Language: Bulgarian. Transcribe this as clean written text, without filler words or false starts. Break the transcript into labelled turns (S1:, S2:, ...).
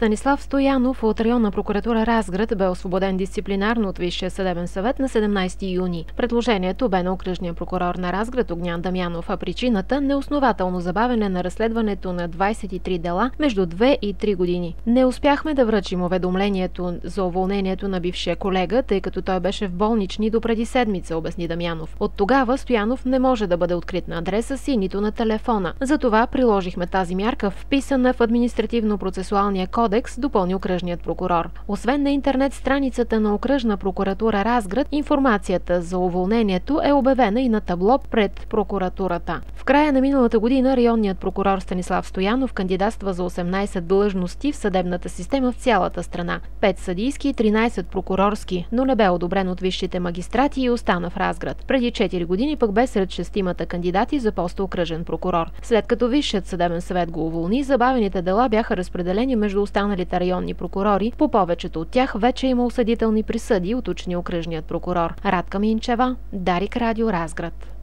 S1: Станислав Стоянов от районна прокуратура Разград бе освободен дисциплинарно от Висшия съдебен съвет на 17 юни. Предложението бе на окръжния прокурор на Разград Огнян Дамянов, а причината – неоснователно забавяне на разследването на 23 дела между 2 и 3 години. Не успяхме да връчим уведомлението за уволнението на бившия колега, тъй като той беше в болнични допреди седмица, обясни Дамянов. От тогава Стоянов не може да бъде открит на адреса си, нито на телефона. Затова приложихме тази мярка, вписана в административно-процесуалния кодекс, допълни окръжният прокурор. Освен на интернет страницата на окръжна прокуратура Разград, информацията за уволнението е обявена и на табло пред прокуратурата. В края на миналата година районният прокурор Станислав Стоянов кандидатства за 18 длъжности в съдебната система в цялата страна. 5 съдийски и 13 прокурорски, но не бе одобрен от висшите магистрати и остана в Разград. Преди 4 години пък бе сред 6-мата кандидати за поста окръжен прокурор. След като Висшият съдебен съвет го уволни, забавените дела бяха разпределени между останалите районни прокурори. По повечето от тях вече има осъдителни присъди, уточни окръжният прокурор. Радка Минчева, Дарик Радио, Разград.